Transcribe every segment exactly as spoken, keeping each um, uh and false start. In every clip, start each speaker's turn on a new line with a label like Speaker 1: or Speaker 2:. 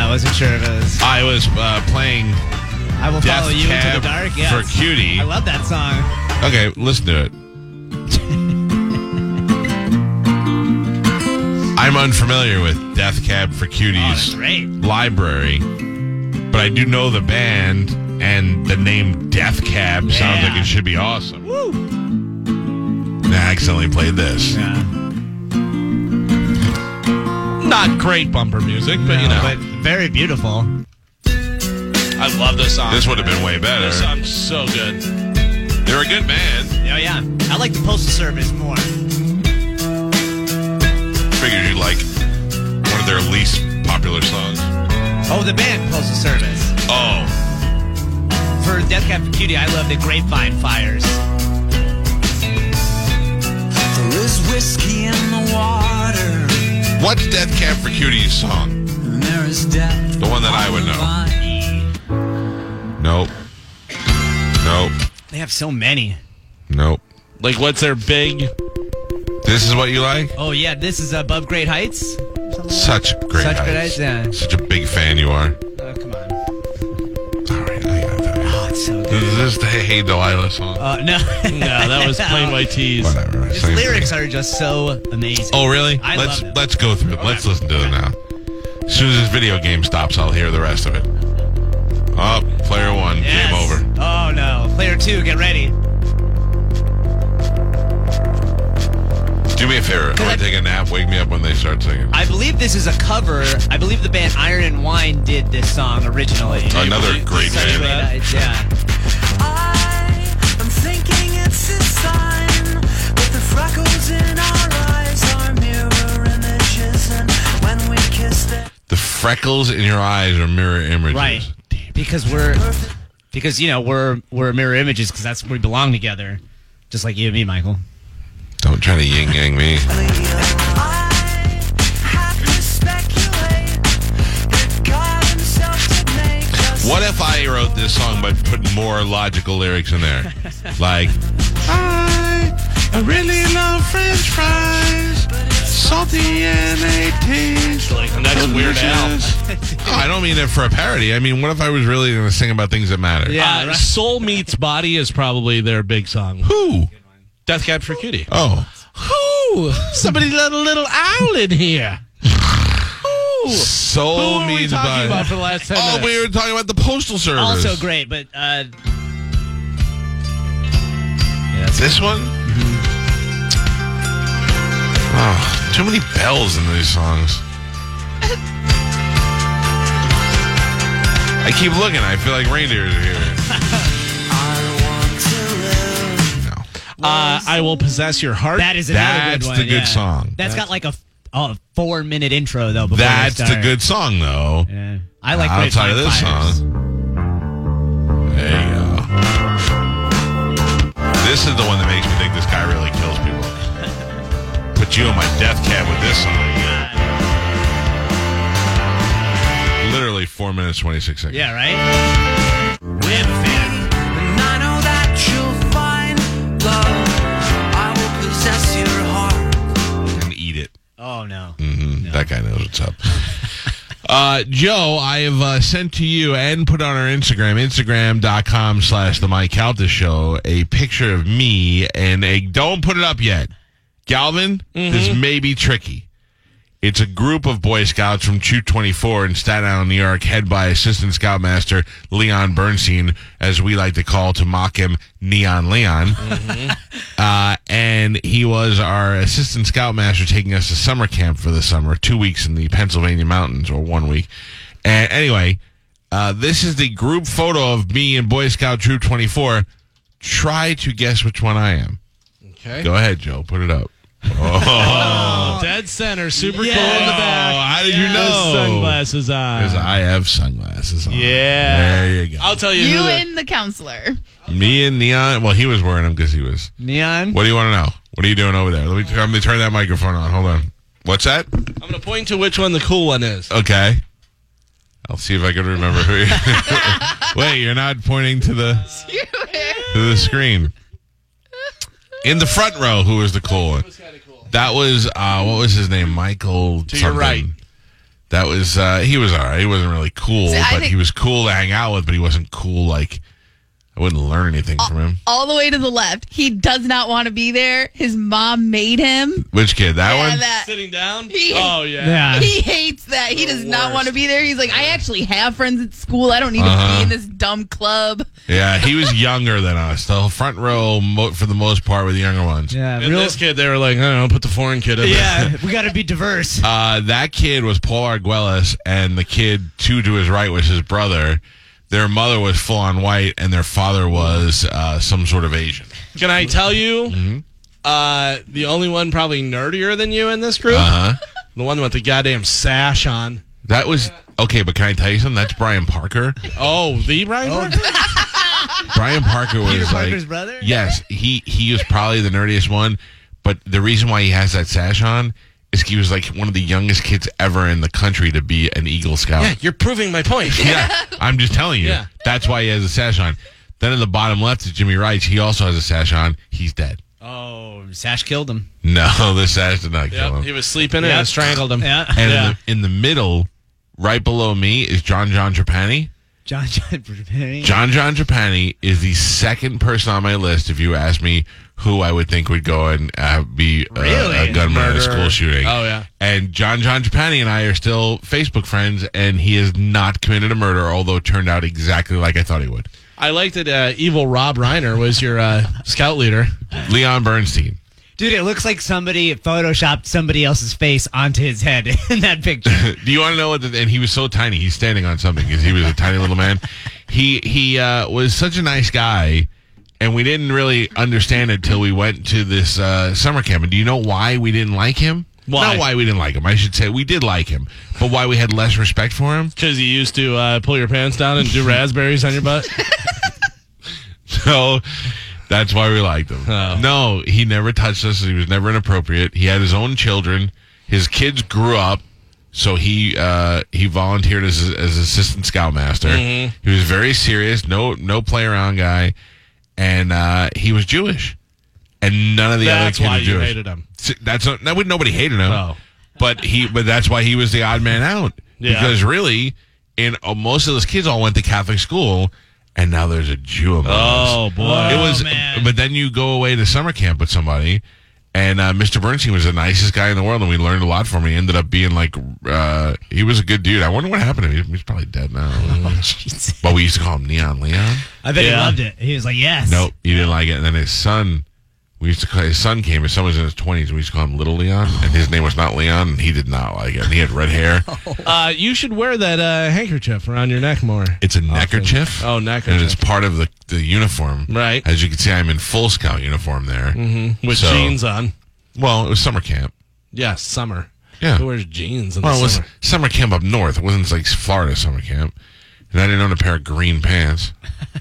Speaker 1: wasn't sure if it was.
Speaker 2: I was uh, playing
Speaker 1: I will
Speaker 2: Death
Speaker 1: follow you
Speaker 2: Cab
Speaker 1: into the dark. Yes.
Speaker 2: for Cutie.
Speaker 1: I love that song.
Speaker 2: Okay, listen to it. I'm unfamiliar with Death Cab for Cutie's
Speaker 1: Oh, great.
Speaker 2: library, but I do know the band, and the name Death Cab
Speaker 1: Yeah.
Speaker 2: sounds like it should be awesome.
Speaker 1: Woo.
Speaker 2: And I accidentally played this.
Speaker 1: Yeah.
Speaker 3: Not great bumper music, but
Speaker 1: No,
Speaker 3: you know.
Speaker 1: but very beautiful.
Speaker 3: I love this song.
Speaker 2: This would have been way better.
Speaker 3: This song's so good.
Speaker 2: They're a good band.
Speaker 1: Oh, yeah. I like the Postal Service more.
Speaker 2: Figured you like one of their least popular songs.
Speaker 1: Oh, the band Postal Service.
Speaker 2: Oh.
Speaker 1: For Death Cab for Cutie, I love the Grapevine Fires.
Speaker 4: There is whiskey in the water.
Speaker 2: What's Death Cab for Cutie's song?
Speaker 4: And there is death.
Speaker 2: The one that I would know. Nope. Nope.
Speaker 1: They have so many.
Speaker 2: Nope.
Speaker 3: Like, what's their big...
Speaker 2: This is what you like?
Speaker 1: Oh, yeah. This is Above Great Heights.
Speaker 2: Such great
Speaker 1: Such
Speaker 2: heights.
Speaker 1: Great Heights, yeah.
Speaker 2: Such a big fan you are.
Speaker 1: Oh, come on.
Speaker 2: All right, I got that.
Speaker 1: Oh, it's so good.
Speaker 2: Is this the Hey Delilah song?
Speaker 1: Uh, no.
Speaker 3: No, that was Plain White Tees.
Speaker 2: Whatever.
Speaker 1: His
Speaker 2: same
Speaker 1: lyrics
Speaker 2: thing.
Speaker 1: are just so amazing.
Speaker 2: Oh, really?
Speaker 1: I
Speaker 2: let's
Speaker 1: love it.
Speaker 2: let's go through it. Let's listen to it now. As soon as this video game stops, I'll hear the rest of it. Oh, player one,
Speaker 1: Yes.
Speaker 2: game over.
Speaker 1: Oh, no. Player two, get ready.
Speaker 2: Do me a favor. I want to take a nap. Wake me up when they start singing.
Speaker 1: I believe this is a cover. I believe the band Iron and Wine did this song originally.
Speaker 2: Another great
Speaker 1: Such
Speaker 2: band.
Speaker 1: Great Heights, yeah.
Speaker 4: I am thinking it's a sign that the freckles in our eyes are mirror images, and when we kiss them.
Speaker 2: The freckles in your eyes are mirror images.
Speaker 1: Right. Because we're, because, you know, we're we're mirror images because that's where we belong together. Just like you and me, Michael.
Speaker 2: Don't try to yin yang me.
Speaker 4: I have to speculate that God himself did make us.
Speaker 2: What if I wrote this song but put more logical lyrics in there? Like, I, I really love French fries, salty and they taste
Speaker 3: Like the next Weird Al.
Speaker 2: delicious. Oh, I don't mean it for a parody. I mean, what if I was really going to sing about things that matter?
Speaker 1: Yeah.
Speaker 3: Uh,
Speaker 1: right.
Speaker 3: Soul Meets Body is probably their big song.
Speaker 2: Who?
Speaker 3: Death Cab for Cutie.
Speaker 2: Oh.
Speaker 3: Who? Somebody let a little owl in here. Who?
Speaker 2: Soul
Speaker 3: Who are we
Speaker 2: means
Speaker 3: talking
Speaker 2: body.
Speaker 3: about for the last ten
Speaker 2: Oh,
Speaker 3: minutes?
Speaker 2: we were talking about the Postal Service.
Speaker 1: Also great, but uh, yeah, that's
Speaker 2: This one? Oh, too many bells in these songs. I keep looking. I feel like reindeers are here. No.
Speaker 3: Uh, I Will Possess Your Heart.
Speaker 1: that is another
Speaker 2: That's
Speaker 1: good one.
Speaker 2: the good
Speaker 1: yeah.
Speaker 2: song.
Speaker 1: That's got like a, a four minute intro though. Before
Speaker 2: That's
Speaker 1: they
Speaker 2: the
Speaker 1: start.
Speaker 2: good song, though.
Speaker 1: Yeah. I like
Speaker 2: Outside of
Speaker 1: Grapevine
Speaker 2: this
Speaker 1: Fires.
Speaker 2: song. There you go. This is the one that makes me think this guy really kills people. Put you in my death cab with this song. Literally four minutes, twenty-six seconds.
Speaker 1: Yeah, right? I am a fan.
Speaker 4: And I know that you'll find love. I will possess your heart.
Speaker 2: And eat it.
Speaker 1: Oh, no.
Speaker 2: hmm That guy knows what's up. Uh, Joe, I have uh, sent to you and put on our Instagram, Instagram.com slash the Mike Calta Show, a picture of me and a, don't put it up yet. Galvin, this may be tricky. It's a group of Boy Scouts from Troop twenty-four in Staten Island, New York, head by Assistant Scoutmaster Leon Bernstein, as we like to call to mock him, Neon Leon. Uh, and he was our Assistant Scoutmaster taking us to summer camp for the summer, two weeks in the Pennsylvania mountains, or one week. And anyway, uh, this is the group photo of me and Boy Scout Troop twenty-four. Try to guess which one I am.
Speaker 3: Okay.
Speaker 2: Go ahead, Joe. Put it up. Oh.
Speaker 3: Oh, dead center. Super
Speaker 1: Yeah.
Speaker 3: cool in the back.
Speaker 2: Oh, how did you
Speaker 3: Those
Speaker 2: know?
Speaker 3: sunglasses on.
Speaker 2: Because I have sunglasses on.
Speaker 3: Yeah.
Speaker 2: There you go.
Speaker 3: I'll tell you,
Speaker 5: You
Speaker 3: who the-
Speaker 5: and the counselor.
Speaker 2: Me and Neon. Well, he was wearing them because he was.
Speaker 1: Neon?
Speaker 2: What do you want to know? What are you doing over there? Let me, let me turn that microphone on. Hold on. What's that?
Speaker 3: I'm going to point to which one the cool one is.
Speaker 2: Okay. I'll see if I can remember who you Wait, you're not pointing to the to the screen. In the front row, who was the cool one? That was, uh, what was his name? Michael
Speaker 3: To your
Speaker 2: something.
Speaker 3: right.
Speaker 2: That was uh, he was all right. He wasn't really cool,
Speaker 5: See, I
Speaker 2: but
Speaker 5: think-
Speaker 2: he was cool to hang out with. But he wasn't cool like I wouldn't learn anything from him.
Speaker 5: All the way to the left. He does not want to be there. His mom made him.
Speaker 2: Which kid? That
Speaker 5: Yeah,
Speaker 2: one?
Speaker 5: that.
Speaker 3: Sitting down?
Speaker 5: He-
Speaker 3: Oh, yeah.
Speaker 1: Yeah.
Speaker 5: He hates that. He does not want to be there. He's like, I actually have friends at school. I don't need to
Speaker 2: Uh-huh.
Speaker 5: be in this dumb club.
Speaker 2: Yeah, he was younger than us. The front row, mo- for the most part, were the younger ones.
Speaker 1: Yeah,
Speaker 3: And
Speaker 1: real,
Speaker 3: this kid, they were like, I don't know, put the foreign kid in there.
Speaker 1: yeah, we got to be diverse.
Speaker 2: Uh, that kid was Paul Arguelles, and the kid two to his right was his brother. Their mother was full on white, and their father was uh, some sort of Asian.
Speaker 3: Can I tell you,
Speaker 2: Mm-hmm.
Speaker 3: uh, the only one probably nerdier than you in this group?
Speaker 2: Uh huh.
Speaker 3: The one with the goddamn sash on.
Speaker 2: That was okay, but can I tell you something? That's Brian Parker.
Speaker 3: Oh, the Brian Parker?
Speaker 2: Brian Parker was
Speaker 1: Peter
Speaker 2: like,
Speaker 1: Parker's brother?
Speaker 2: yes, he he was probably the nerdiest one. But the reason why he has that sash on is he was like one of the youngest kids ever in the country to be an Eagle Scout.
Speaker 3: Yeah, you're proving my point.
Speaker 2: Yeah, I'm just telling you.
Speaker 3: Yeah.
Speaker 2: That's why he has a sash on. Then in the bottom left is Jimmy Rice. He also has a sash on. He's dead.
Speaker 1: Oh, Sash killed him.
Speaker 2: No, the sash did not kill
Speaker 3: Yep,
Speaker 2: him.
Speaker 3: he was sleeping
Speaker 1: Yep.
Speaker 3: and strangled him.
Speaker 1: Yeah.
Speaker 2: And
Speaker 3: Yeah.
Speaker 2: in, the, in the middle, right below me, is John John Trapani.
Speaker 1: John John Trapani.
Speaker 2: John John Trapani is the second person on my list if you ask me who I would think would go and uh, be uh,
Speaker 1: Really?
Speaker 2: a gunman at a
Speaker 3: Murderer.
Speaker 2: school shooting.
Speaker 3: Oh, yeah.
Speaker 2: And John John Trapani and I are still Facebook friends, and he has not committed a murder, although it turned out exactly like I thought he would.
Speaker 3: I like that uh, evil Rob Reiner was your uh, scout leader.
Speaker 2: Leon Bernstein.
Speaker 1: Dude, it looks like somebody photoshopped somebody else's face onto his head in that picture.
Speaker 2: Do you want to know what? The, and he was so tiny. He's standing on something because he was a tiny little man. He he uh, was such a nice guy, and we didn't really understand it till we went to this uh, summer camp. And do you know why we didn't like him?
Speaker 3: Why?
Speaker 2: Not why we didn't like him. I should say we did like him, but why we had less respect for him.
Speaker 3: Because you used to uh, pull your pants down and do raspberries on your butt.
Speaker 2: So that's why we liked him.
Speaker 3: Oh.
Speaker 2: No, he never touched us. He was never inappropriate. He had his own children. His kids grew up, so he uh, he volunteered as as assistant scoutmaster.
Speaker 3: Mm-hmm.
Speaker 2: He was very serious, no no play around guy, and uh, he was Jewish. And none of the
Speaker 3: That's
Speaker 2: other
Speaker 3: why
Speaker 2: kids
Speaker 3: you
Speaker 2: were Jewish.
Speaker 3: hated him.
Speaker 2: S- That's not, that would nobody hated him.
Speaker 3: Oh.
Speaker 2: But he but that's why he was the odd man out.
Speaker 3: Yeah.
Speaker 2: Because really, in uh, most of those kids all went to Catholic school, and now there's a Jew among us.
Speaker 3: Oh, boy.
Speaker 1: Oh,
Speaker 2: It was,
Speaker 1: man.
Speaker 2: but then you go away to summer camp with somebody, and uh, Mister Bernstein was the nicest guy in the world, and we learned a lot from him. He ended up being like, uh, he was a good dude. I wonder what happened to him. He's, he's probably dead now.
Speaker 1: Jeez.
Speaker 2: But we used to call him Neon Leon.
Speaker 1: I bet he
Speaker 3: Yeah.
Speaker 1: loved it. He was like, yes.
Speaker 2: Nope, he didn't like it. And then his son, we used to call his son came. His son was in his twenties, and we used to call him Little Leon, and his name was not Leon, and he did not like it. And he had red hair.
Speaker 3: Uh, you should wear that uh, handkerchief around your neck more.
Speaker 2: It's a neckerchief.
Speaker 3: Oh,
Speaker 2: And
Speaker 3: neckerchief.
Speaker 2: it's part of the, the uniform.
Speaker 3: Right.
Speaker 2: As you can see, I'm in full scout uniform there.
Speaker 3: Mm-hmm. With
Speaker 2: So-
Speaker 3: jeans on.
Speaker 2: Well, it was summer camp.
Speaker 3: Yes, summer.
Speaker 2: Yeah.
Speaker 3: Who wears jeans in
Speaker 2: Well, it
Speaker 3: the
Speaker 2: was
Speaker 3: summer?
Speaker 2: summer camp up north. It wasn't like Florida summer camp. And I didn't own a pair of green pants.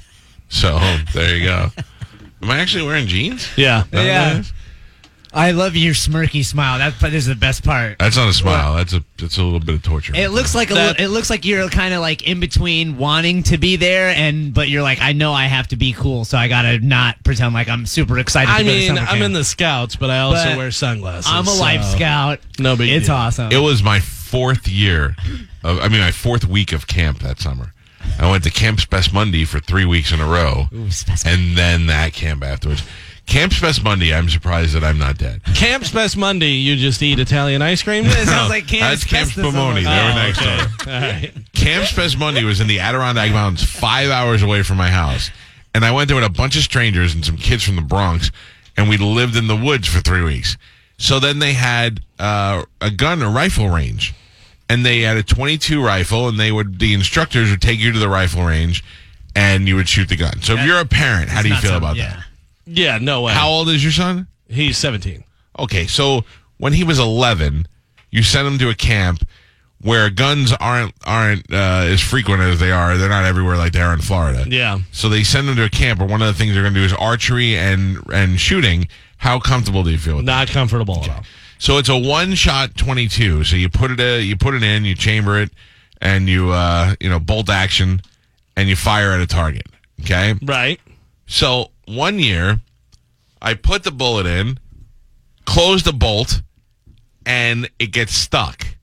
Speaker 2: So, there you go. Am I actually wearing jeans?
Speaker 3: Yeah.
Speaker 2: None of
Speaker 1: Yeah.
Speaker 2: that is?
Speaker 1: I love your smirky smile. That part is the best part.
Speaker 2: That's not a smile. That's a that's a little bit of torture.
Speaker 1: It looks like a
Speaker 3: That-
Speaker 1: little, it looks like you're kind of like in between wanting to be there and but you're like I know I have to be cool so I gotta not pretend like I'm super excited.
Speaker 3: I
Speaker 1: to go to
Speaker 3: mean,
Speaker 1: summer
Speaker 3: I'm
Speaker 1: camp.
Speaker 3: in the scouts, but I also
Speaker 1: But
Speaker 3: wear sunglasses.
Speaker 1: I'm a life
Speaker 3: so
Speaker 1: scout.
Speaker 3: No big
Speaker 1: It's
Speaker 3: deal.
Speaker 1: awesome.
Speaker 2: It was my fourth year. Of, I mean, my fourth week of camp that summer. I went to Camp's Best Monday for three weeks in a row,
Speaker 1: Ooh, spec-
Speaker 2: and then that camp afterwards. Camp's Best Monday. I'm surprised that I'm not dead.
Speaker 3: Camp's Best Monday, you just eat Italian ice cream?
Speaker 1: It sounds
Speaker 2: No,
Speaker 1: like Camp's
Speaker 2: that's Camp's
Speaker 1: Festus
Speaker 2: Pomoni.
Speaker 1: almost.
Speaker 2: They were
Speaker 3: Oh,
Speaker 2: next
Speaker 3: okay.
Speaker 2: door.
Speaker 3: All right.
Speaker 2: Camp's Best Monday was in the Adirondack Mountains, five hours away from my house. And I went there with a bunch of strangers and some kids from the Bronx, and we lived in the woods for three weeks. So then they had uh, a gun, a rifle range. And they had a twenty-two rifle, and they would the instructors would take you to the rifle range, and you would shoot the gun. So if
Speaker 1: That-
Speaker 2: you're a parent, how
Speaker 1: It's
Speaker 2: do you
Speaker 1: not
Speaker 2: feel
Speaker 1: some-
Speaker 2: about
Speaker 1: yeah.
Speaker 2: that?
Speaker 3: Yeah, no way.
Speaker 2: How old is your son?
Speaker 3: He's seventeen.
Speaker 2: Okay, so when he was eleven, you sent him to a camp where guns aren't aren't uh, as frequent as they are. They're not everywhere like they are in Florida.
Speaker 3: Yeah.
Speaker 2: So they send him to a camp where one of the things they're going to do is archery and and shooting. How comfortable do you feel with that?
Speaker 3: Not comfortable at all.
Speaker 2: So it's a one-shot twenty-two. So you put it uh, you put it in, you chamber it, and you uh, you know bolt action, and you fire at a target. Okay.
Speaker 3: Right.
Speaker 2: So one year, I put the bullet in, closed the bolt, and it gets stuck.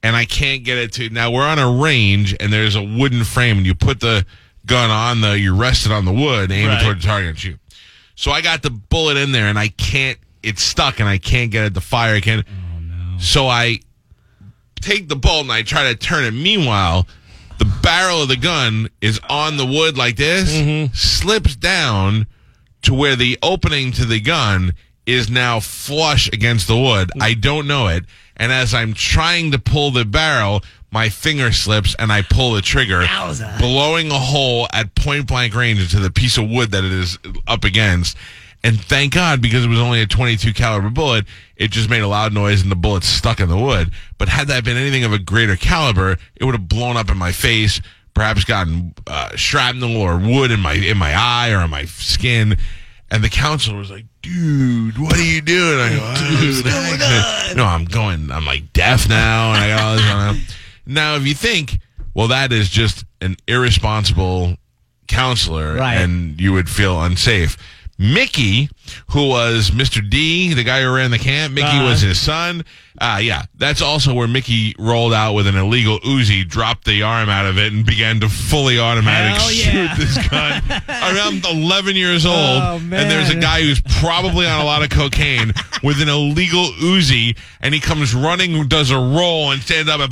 Speaker 2: and I can't get it to. Now we're on a range, and there's a wooden frame, and you put the gun on the, you rest it on the wood, aim
Speaker 3: Right.
Speaker 2: it toward the target and shoot. So I got the bullet in there, and I can't. It's stuck, and I can't get it to fire. I can't. Oh no! So I take the bolt and I try to turn it. Meanwhile, the barrel of the gun is on the wood like this,
Speaker 3: Mm-hmm.
Speaker 2: slips down to where the opening to the gun is now flush against the wood. I don't know it. And as I'm trying to pull the barrel, my finger slips and I pull the trigger,
Speaker 1: Yowza.
Speaker 2: blowing a hole at point blank range into the piece of wood that it is up against. And thank God, because it was only a twenty-two caliber bullet, it just made a loud noise and the bullet stuck in the wood. But had that been anything of a greater caliber, it would have blown up in my face, perhaps gotten uh, shrapnel or wood in my in my eye or in my skin. And the counselor was like, "Dude, what are you doing?" I go, "Dude, I, no, I'm going. I'm like deaf now, and I got all this on." Now, if you think, well, that is just an irresponsible counselor,
Speaker 1: Right.
Speaker 2: and you would feel unsafe. Mickey, who was Mister D, the guy who ran the camp, Mickey
Speaker 1: Uh-huh.
Speaker 2: was his son. Uh, yeah, that's also where Mickey rolled out with an illegal Uzi, dropped the arm out of it, and began to fully automatic
Speaker 1: Hell yeah.
Speaker 2: shoot this gun. I'm eleven years old,
Speaker 1: Oh,
Speaker 2: and there's a
Speaker 1: man.
Speaker 2: guy who's probably on a lot of cocaine with an illegal Uzi, and he comes running, does a roll, and stands up and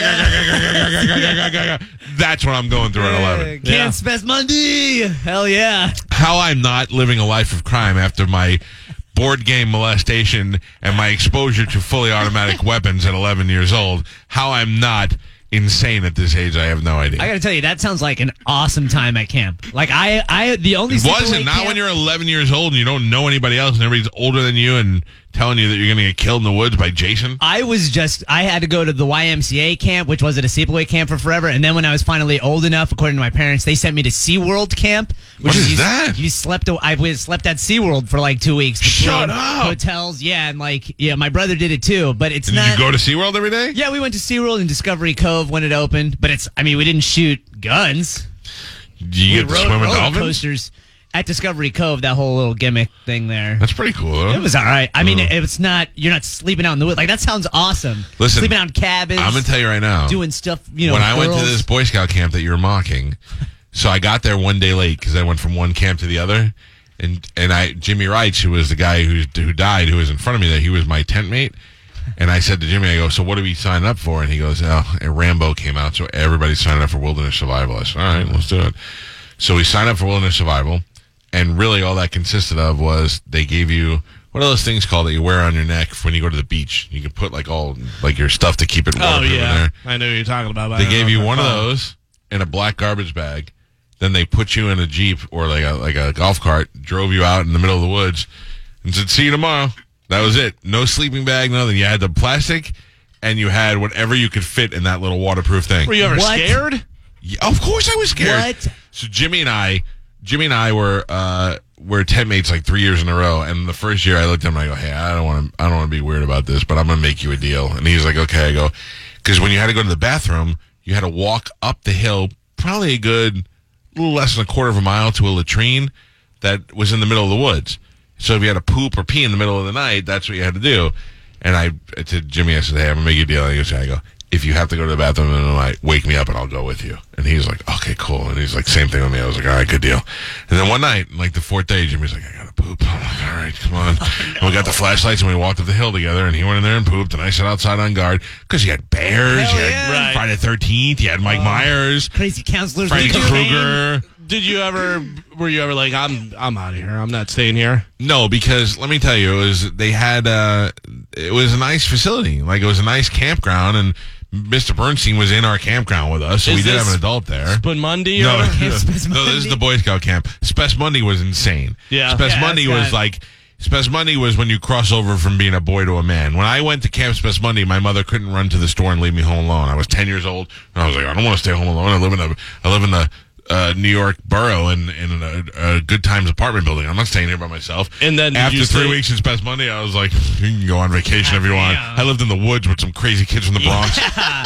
Speaker 2: that's what I'm going through at eleven.
Speaker 1: Can't yeah. spend Monday. Hell yeah.
Speaker 2: How I'm not living a life of crime after my board game molestation and my exposure to fully automatic weapons at eleven years old. How I'm not insane at this age, I have no idea.
Speaker 1: I got to tell you, that sounds like an awesome time at camp. Like I, I, the only
Speaker 2: Was
Speaker 1: sleepaway
Speaker 2: it not
Speaker 1: camp-
Speaker 2: when you're eleven years old and you don't know anybody else and everybody's older than you and telling you that you're going to get killed in the woods by Jason?
Speaker 1: I was just, I had to go to the Y M C A camp, which was at a sleepaway camp for forever. And then when I was finally old enough, according to my parents, they sent me to SeaWorld camp. Which
Speaker 2: What is
Speaker 1: you,
Speaker 2: that?
Speaker 1: You slept, I was slept at SeaWorld for like two weeks. between
Speaker 2: Shut up.
Speaker 1: Hotels, yeah. And like, yeah, my brother did it too, but it's
Speaker 2: Did
Speaker 1: not.
Speaker 2: you go to SeaWorld every day?
Speaker 1: Yeah, we went to SeaWorld and Discovery Cove when it opened, but it's, I mean, we didn't shoot guns.
Speaker 2: Did you get
Speaker 1: we
Speaker 2: to
Speaker 1: rode
Speaker 2: swim with
Speaker 1: roller
Speaker 2: dolphins?
Speaker 1: coasters at Discovery Cove, that whole little gimmick thing there.
Speaker 2: That's pretty cool, though.
Speaker 1: It was all right. I mean,
Speaker 2: Uh.
Speaker 1: it, it's not, you're not sleeping out in the woods. Like, that sounds awesome.
Speaker 2: Listen,
Speaker 1: sleeping out in cabins.
Speaker 2: I'm going to tell you right now.
Speaker 1: Doing stuff, you know,
Speaker 2: when I went to
Speaker 1: girls.
Speaker 2: this Boy Scout camp that you're mocking, so I got there one day late because I went from one camp to the other, and and I Jimmy Wright, who was the guy who who died, who was in front of me, there he was my tent mate, and I said to Jimmy, I go, so what are we signing up for? And he goes, oh, and Rambo came out, so everybody's signing up for Wilderness Survival. I said, all right, let's do it. So we signed up for Wilderness Survival, and really all that consisted of was they gave you. What are those things called that you wear on your neck when you go to the beach? You can put like all like your stuff to keep it
Speaker 3: Oh,
Speaker 2: waterproof in
Speaker 3: yeah.
Speaker 2: there.
Speaker 3: I know what you're talking about. but I
Speaker 2: They
Speaker 3: don't
Speaker 2: gave
Speaker 3: know
Speaker 2: you
Speaker 3: what
Speaker 2: one of
Speaker 3: they're called.
Speaker 2: those in a black garbage bag. Then they put you in a Jeep or like a like a golf cart, drove you out in the middle of the woods, and said, "See you tomorrow." That was it. No sleeping bag, nothing. You had the plastic, and you had whatever you could fit in that little waterproof thing.
Speaker 3: Were you ever
Speaker 1: What?
Speaker 3: scared?
Speaker 2: Yeah, of course, I was scared.
Speaker 1: What?
Speaker 2: So Jimmy and I, Jimmy and I were uh, were tent mates like three years in a row. And the first year, I looked at him and I go, "Hey, I don't want to, I don't want to be weird about this, but I'm gonna make you a deal." And he's like, "Okay." I go, because when you had to go to the bathroom, you had to walk up the hill, probably a good little less than a quarter of a mile to a latrine that was in the middle of the woods. So if you had to poop or pee in the middle of the night, that's what you had to do. And I to Jimmy, I said, "Hey, I'm gonna make you a deal." And he goes, I go, "If you have to go to the bathroom in the night, wake me up and I'll go with you." And he's like, "Okay, cool." And he's like, "Same thing with me." I was like, "All right, good deal." And then one night, like the fourth day, Jimmy's like, "I gotta poop." I'm like, "All right, come on." And we got the flashlights and we walked up the hill together. And he went in there and pooped. And I sat outside on guard because you had bears,
Speaker 1: Hell
Speaker 2: you had
Speaker 1: yeah.
Speaker 3: Right.
Speaker 2: Friday the thirteenth, you had Mike Myers,
Speaker 1: Crazy counselors.
Speaker 2: Freddy
Speaker 1: with cocaine.
Speaker 2: Krueger.
Speaker 3: Did you ever? Were you ever like, I'm I'm out of here. I'm not staying here.
Speaker 2: No, because let me tell you, it was they had uh, it was a nice facility, like it was a nice campground, and Mister Bernstein was in our campground with us, so
Speaker 3: Is
Speaker 2: we did
Speaker 3: this
Speaker 2: have an adult there.
Speaker 3: Spun Monday? Or
Speaker 2: No,
Speaker 3: whatever?
Speaker 2: no,
Speaker 1: Spes
Speaker 2: no, this is
Speaker 1: Monday?
Speaker 2: the Boy Scout camp. Spes Monday was insane.
Speaker 3: Yeah.
Speaker 2: Spes
Speaker 1: Yeah,
Speaker 2: Monday
Speaker 1: that's
Speaker 2: was
Speaker 1: got-
Speaker 2: like Spes Monday was when you cross over from being a boy to a man. When I went to Camp Spes Monday, my mother couldn't run to the store and leave me home alone. I was ten years old, and I was like, I don't want to stay home alone. I live in a I live in the uh, New York borough in in a, a Good Times apartment building. I'm not staying here by myself.
Speaker 3: And then did
Speaker 2: after
Speaker 3: you
Speaker 2: three
Speaker 3: stay-
Speaker 2: weeks in Spes Monday, I was like, you can go on vacation if you want.
Speaker 1: Damn.
Speaker 2: I lived in the woods with some crazy kids from the Bronx.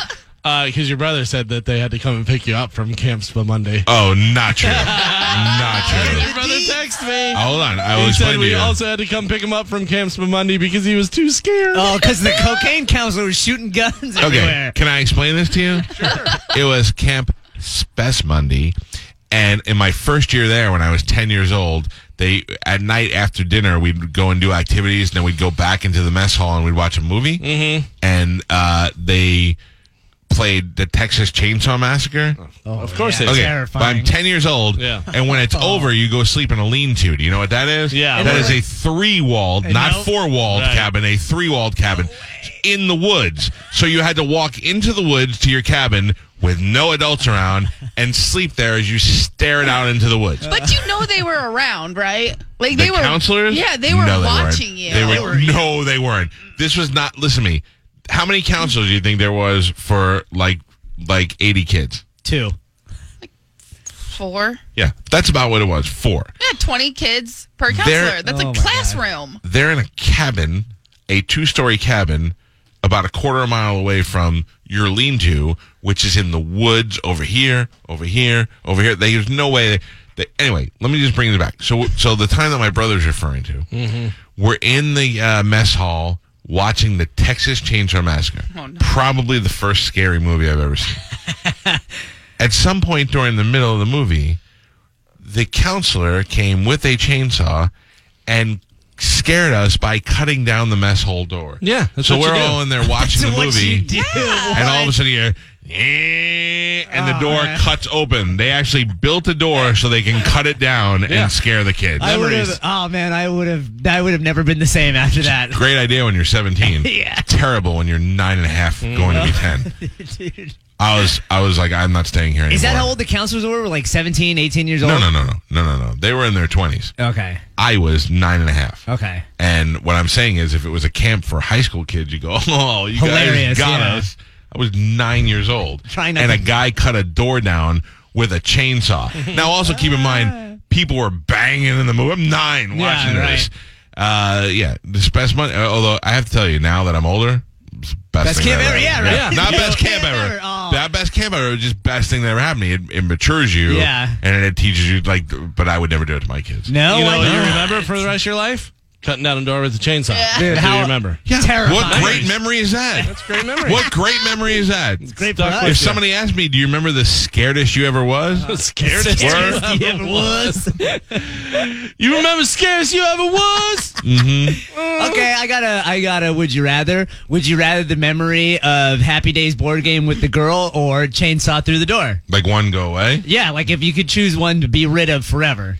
Speaker 3: Because your brother said that they had to come and pick you up from Camp Spa Monday.
Speaker 2: Oh, not true. Not true.
Speaker 3: Your brother texted me.
Speaker 2: Hold on. I will
Speaker 3: He said
Speaker 2: explain to
Speaker 3: we
Speaker 2: you.
Speaker 3: also had to come pick him up from Camp Spa Monday because he was too scared.
Speaker 1: Oh, because the cocaine counselor was shooting guns
Speaker 2: Okay,
Speaker 1: everywhere.
Speaker 2: can I explain this to you? Sure. It was Camp Spes Monday, and in my first year there, when I was ten years old, they at night after dinner we'd go and do activities, and then we'd go back into the mess hall and we'd watch a movie. Mm-hmm. And uh, they played the Texas Chainsaw Massacre.
Speaker 3: Oh, of course
Speaker 1: yeah.
Speaker 3: it is.
Speaker 2: Okay,
Speaker 1: Terrifying.
Speaker 2: but I'm ten years old,
Speaker 3: Yeah.
Speaker 2: and when it's over, you go sleep in a lean-to. Do you know what that is?
Speaker 3: Yeah.
Speaker 2: That is a three-walled, not
Speaker 1: Nope.
Speaker 2: four-walled
Speaker 3: Right.
Speaker 2: cabin, a three-walled cabin in the woods. So you had to walk into the woods to your cabin with no adults around and sleep there as you stared out into the woods.
Speaker 5: But you know they were around, right? Like
Speaker 2: The
Speaker 5: they were
Speaker 2: counselors?
Speaker 5: Yeah, they were
Speaker 2: No, they weren't.
Speaker 5: watching you.
Speaker 2: They were, no, they weren't. This was not. Listen to me. How many counselors do you think there was for like like eighty kids?
Speaker 1: Two.
Speaker 5: Four.
Speaker 2: Yeah, that's about what it was. Four.
Speaker 5: Yeah, twenty kids per counselor.
Speaker 2: They're-
Speaker 5: That's
Speaker 1: Oh
Speaker 5: a
Speaker 1: my
Speaker 5: classroom.
Speaker 2: They're in a cabin, a two-story cabin, about a quarter mile away from your lean-to, which is in the woods over here, over here, over here. There's no way. They, they, anyway, let me just bring it back. So, so the time that my brother's referring to,
Speaker 5: Mm-hmm.
Speaker 2: we're in the uh, mess hall watching the Texas Chainsaw Massacre.
Speaker 5: Oh, no.
Speaker 2: Probably the first scary movie I've ever seen. At some point during the middle of the movie, the counselor came with a chainsaw and scared us by cutting down the mess hall door.
Speaker 3: Yeah, that's
Speaker 2: so
Speaker 3: what
Speaker 2: we're
Speaker 3: you do.
Speaker 2: all in there watching the
Speaker 1: That's what
Speaker 2: movie,
Speaker 1: you do.
Speaker 2: and all of a sudden you hear, "Eh," and the
Speaker 1: Oh,
Speaker 2: door
Speaker 1: man.
Speaker 2: cuts open. They actually built a door so they can cut it down
Speaker 3: Yeah.
Speaker 2: and scare the kids.
Speaker 1: I would
Speaker 3: Memories.
Speaker 1: have. Oh man, I would have. I would have never been the same after that.
Speaker 2: Great idea when you're seventeen.
Speaker 1: Yeah.
Speaker 2: Terrible when you're nine and a half, going to be ten.
Speaker 1: Dude.
Speaker 2: I was, I was like, I'm not staying here anymore.
Speaker 1: Is that how old the counselors were? Were like seventeen, eighteen years old?
Speaker 2: No, no, no, no, no, no, no. They were in their twenties.
Speaker 1: Okay.
Speaker 2: I was nine and a half.
Speaker 1: Okay.
Speaker 2: And what I'm saying is, if it was a camp for high school kids, you go, oh, you
Speaker 1: Hilarious,
Speaker 2: guys got
Speaker 1: yeah.
Speaker 2: us. I was nine years old.
Speaker 1: Trying not
Speaker 2: and
Speaker 1: to-
Speaker 2: a guy cut a door down with a chainsaw. Now, also keep in mind, people were banging in the movie. I'm nine watching
Speaker 1: right.
Speaker 2: this. Uh, yeah, this best month. Although I have to tell you, now that I'm older, it's best,
Speaker 1: Best
Speaker 2: thing
Speaker 1: camp
Speaker 2: that
Speaker 1: ever, yeah, right.
Speaker 2: Not best camp
Speaker 1: Camp
Speaker 2: ever.
Speaker 1: ever, oh.
Speaker 2: Not best camp ever. Just best thing that ever happened to me. It, it matures you.
Speaker 1: Yeah.
Speaker 2: And it teaches you, like, but I would never do it to my kids.
Speaker 1: No,
Speaker 3: You know
Speaker 1: I
Speaker 3: what you
Speaker 1: don't.
Speaker 3: remember for the rest of your life? Cutting down a door with a chainsaw.
Speaker 5: Yeah.
Speaker 1: Dude,
Speaker 3: That's what
Speaker 1: how-
Speaker 3: you remember.
Speaker 2: Yeah.
Speaker 1: Terrifying.
Speaker 2: What great memory is that?
Speaker 3: That's a great memory.
Speaker 2: What great memory is that?
Speaker 1: Great for
Speaker 3: Stuck
Speaker 1: us.
Speaker 3: with
Speaker 2: If somebody asked me, do you remember the scaredest you ever was?
Speaker 3: Scaredest you
Speaker 1: Scariest
Speaker 3: ever
Speaker 1: you ever was.
Speaker 3: You remember scariest you ever was?
Speaker 1: Okay, I gotta, I gotta. Would you rather? Would you rather the memory of Happy Days board game with the girl or chainsaw through the door?
Speaker 2: Like one go away?
Speaker 1: Yeah, like if you could choose one to be rid of forever.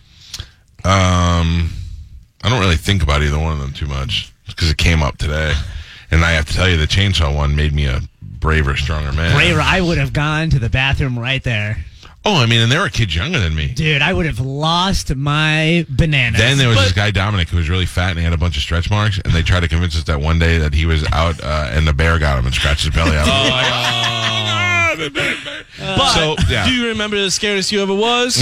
Speaker 2: Um, I don't really think about either one of them too much because it came up today. And I have to tell you, the chainsaw one made me a braver, stronger man.
Speaker 1: Braver, I would have gone to the bathroom right there,
Speaker 2: Oh, I mean, and there were kids younger than me.
Speaker 1: dude. I would have lost my bananas.
Speaker 2: Then there was
Speaker 3: But-
Speaker 2: this guy, Dominic, who was really fat and he had a bunch of stretch marks. And they tried to convince us that one day that he was out uh, and the bear got him and scratched his belly out.
Speaker 3: But
Speaker 2: So, yeah.
Speaker 3: do you remember the scariest you ever was?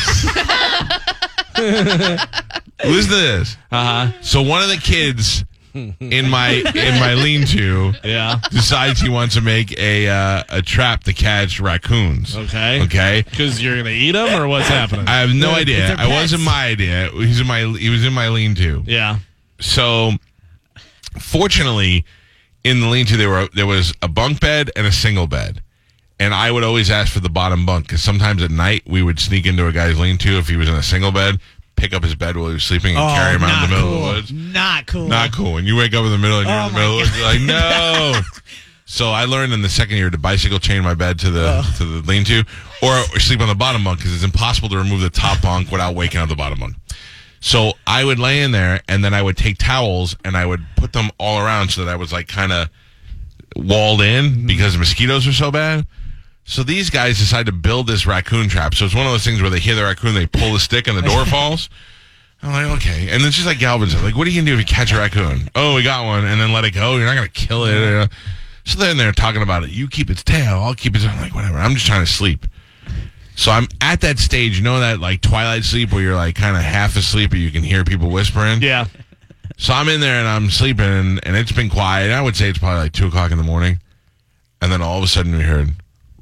Speaker 2: Listen to this.
Speaker 3: Uh-huh.
Speaker 2: So one of the kids in my in my lean-to
Speaker 3: Yeah.
Speaker 2: decides he wants to make a uh, a trap to catch raccoons.
Speaker 3: Okay.
Speaker 2: Okay.
Speaker 3: Because you're gonna eat them, or what's happening?
Speaker 2: I have no
Speaker 1: They're-
Speaker 2: idea.
Speaker 1: they're
Speaker 2: It wasn't
Speaker 1: pets.
Speaker 2: my idea. He's in my he was in my lean-to.
Speaker 3: yeah.
Speaker 2: So fortunately, in the lean-to there were there was a bunk bed and a single bed. And I would always ask for the bottom bunk because sometimes at night we would sneak into a guy's lean-to if he was in a single bed, pick up his bed while he was sleeping, and
Speaker 1: oh,
Speaker 2: carry him out
Speaker 1: not
Speaker 2: in the middle
Speaker 1: cool.
Speaker 2: of the woods.
Speaker 1: Not cool.
Speaker 2: Not cool. And you wake up in the middle and you're
Speaker 1: Oh
Speaker 2: in the middle
Speaker 1: my
Speaker 2: of the woods, you're like, no. So I learned in the second year to bicycle chain my bed to the to the lean-to, or, or sleep on the bottom bunk because it's impossible to remove the top bunk without waking up the bottom bunk. So I would lay in there and then I would take towels and I would put them all around so that I was like kind of walled in because the mosquitoes were so bad. So these guys decide to build this raccoon trap. So it's one of those things where they hear the raccoon, they pull the stick and the door falls. I'm like, okay. And it's just like Galvin's. Like, what are you going to do if you catch a raccoon? Oh, we got one. And then let it go. You're not going to kill it. So then they're talking about it. You keep its tail. I'll keep its. I'm like, whatever. I'm just trying to sleep. So I'm at that stage, you know, that like twilight sleep where you're like kind of half asleep, but you can hear people whispering.
Speaker 3: Yeah.
Speaker 2: So I'm in there and I'm sleeping and, and it's been quiet. I would say it's probably like two o'clock in the morning. and then all of a sudden we heard.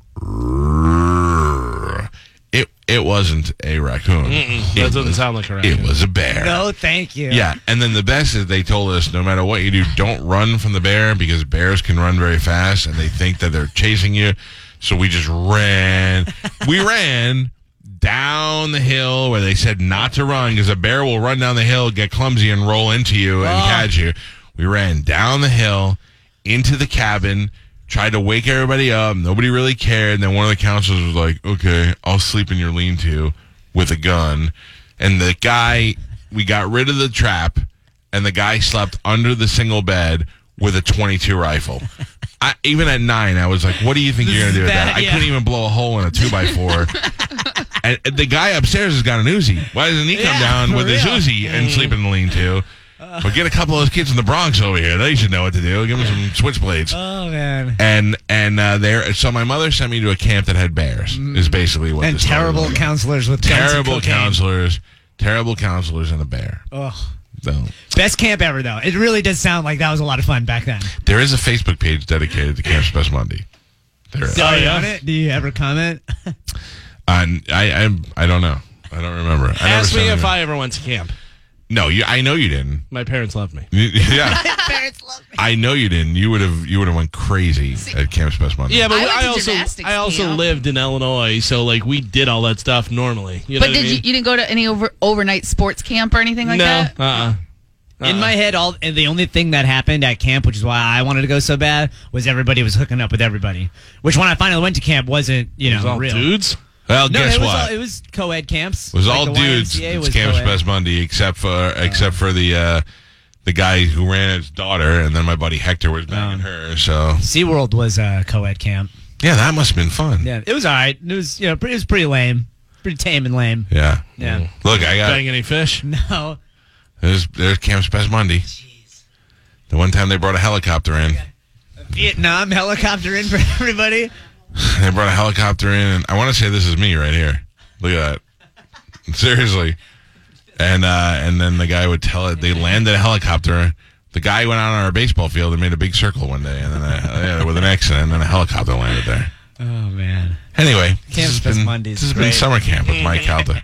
Speaker 2: It it wasn't a raccoon.
Speaker 3: Mm-mm,
Speaker 2: It
Speaker 3: that doesn't
Speaker 2: was-
Speaker 3: sound like a raccoon.
Speaker 2: It was a bear.
Speaker 1: No, thank you.
Speaker 2: Yeah, and then the best is they told us no matter what you do, don't run from the bear because bears can run very fast and they think that they're chasing you. So we just ran. We ran down the hill where they said not to run because a bear will run down the hill, get clumsy, and roll into you and
Speaker 1: Oh.
Speaker 2: catch you. We ran down the hill into the cabin, tried to wake everybody up. Nobody really cared. And then one of the counselors was like, okay, I'll sleep in your lean-to with a gun. And the guy, we got rid of the trap, and the guy slept under the single bed with a twenty-two rifle. I, even at nine, I was like, what do you think you're going to do with that?
Speaker 1: That-
Speaker 2: I
Speaker 1: yeah.
Speaker 2: couldn't even blow a hole in a two by four. And the guy upstairs has got an Uzi. Why doesn't he come
Speaker 1: Yeah,
Speaker 2: down
Speaker 1: for
Speaker 2: with his
Speaker 1: real.
Speaker 2: Uzi and sleep in the lean-to? But get a couple of those kids in the Bronx over here. They should know what to do. Give them some switchblades.
Speaker 1: Oh man.
Speaker 2: And and uh, there, so my mother sent me to a camp that had bears. Is basically what.
Speaker 1: And
Speaker 2: the story
Speaker 1: terrible
Speaker 2: was.
Speaker 1: counselors with guns and
Speaker 2: terrible
Speaker 1: cocaine.
Speaker 2: counselors, terrible counselors, and a bear.
Speaker 1: Oh.
Speaker 2: So
Speaker 1: Best camp ever, though. It really does sound like that was a lot of fun back then.
Speaker 2: there is a Facebook page dedicated to Camp Spes Monday. There is.
Speaker 1: Are you
Speaker 3: yeah?
Speaker 1: on it? Do you ever comment?
Speaker 2: And I, I I don't know. I don't remember. I never
Speaker 3: Ask me
Speaker 2: sent
Speaker 3: if
Speaker 2: it.
Speaker 3: I ever went to camp.
Speaker 2: No, you. I know you didn't.
Speaker 3: My parents loved me.
Speaker 2: Yeah,
Speaker 5: Parents love me.
Speaker 2: I know you didn't. You would have. You would have went crazy at Camp Spes Monday.
Speaker 3: Yeah, but
Speaker 5: I went
Speaker 3: I,
Speaker 5: to
Speaker 3: also
Speaker 5: gymnastics
Speaker 3: I also
Speaker 5: camp.
Speaker 3: lived in Illinois, so like we did all that stuff normally. You know
Speaker 5: But
Speaker 3: what I
Speaker 5: did you,
Speaker 3: mean?
Speaker 5: you didn't go to any over, overnight sports camp or anything like
Speaker 3: no,
Speaker 5: that?
Speaker 3: uh, uh
Speaker 1: In my head, all and the only thing that happened at camp, which is why I wanted to go so bad, was everybody was hooking up with everybody. Which when I finally went to camp wasn't, you
Speaker 3: it
Speaker 1: know,
Speaker 3: was all
Speaker 1: real.
Speaker 3: dudes.
Speaker 2: Well,
Speaker 1: No,
Speaker 2: guess
Speaker 1: it was
Speaker 2: what?
Speaker 1: all, it was co-ed camps.
Speaker 2: It was
Speaker 1: Like
Speaker 2: all
Speaker 1: the
Speaker 2: dudes.
Speaker 1: Y M C A
Speaker 2: It's
Speaker 1: was
Speaker 2: Camp
Speaker 1: co-ed.
Speaker 2: Spes Monday, except for except for the uh, the guy who ran his daughter, and then my buddy Hector was banging her. So
Speaker 1: SeaWorld was a co-ed camp.
Speaker 2: yeah, that must have been fun.
Speaker 1: Yeah, it was all right. It was, you know, pretty, it was pretty lame, pretty tame and lame.
Speaker 2: Yeah.
Speaker 1: Yeah.
Speaker 2: Look, I got
Speaker 3: Bang any fish?
Speaker 1: No,
Speaker 2: there's there's Camp Spes Monday. The one time they brought a helicopter in.
Speaker 1: Vietnam helicopter in for everybody.
Speaker 2: They brought a helicopter in, and I want to say this is me right here. Look at that. Seriously. And uh, and then the guy would tell it. They landed a helicopter. The guy went out on our baseball field and made a big circle one day, and then a, yeah, with an accident, and then a helicopter landed there.
Speaker 1: Oh man.
Speaker 2: Anyway,
Speaker 1: Camp
Speaker 2: this has
Speaker 1: Spes
Speaker 2: been,
Speaker 1: Mondays
Speaker 2: this has
Speaker 1: is
Speaker 2: been
Speaker 1: great.
Speaker 2: summer camp with Mike Calda.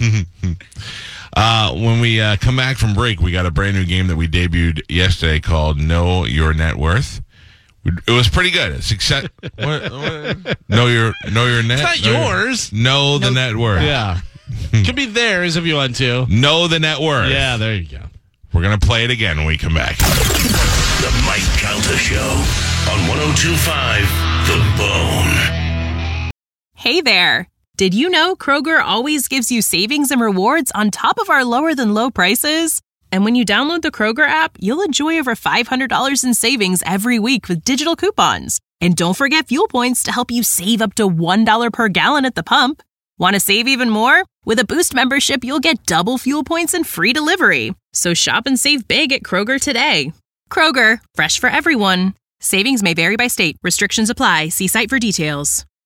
Speaker 2: uh, when we uh, come back from break, we got a brand new game that we debuted yesterday called Know Your Net Worth. We- It was pretty good. It's except what, what? Know your know your net.
Speaker 3: It's not
Speaker 2: know your-
Speaker 3: yours.
Speaker 2: know the net worth.
Speaker 3: Yeah. Could be theirs if you want to.
Speaker 2: Know the net worth.
Speaker 3: Yeah, there you go.
Speaker 2: We're gonna play it again when we come back.
Speaker 6: The Mike Calta Show on one oh two point five The Bone.
Speaker 7: Hey there! Did you know Kroger always gives you savings and rewards on top of our lower than low prices? And when you download the Kroger app, you'll enjoy over five hundred dollars in savings every week with digital coupons. And don't forget fuel points to help you save up to one dollar per gallon at the pump. Want to save even more? With a Boost membership, you'll get double fuel points and free delivery. So shop and save big at Kroger today. Kroger, fresh for everyone. Savings may vary by state. Restrictions apply. See site for details.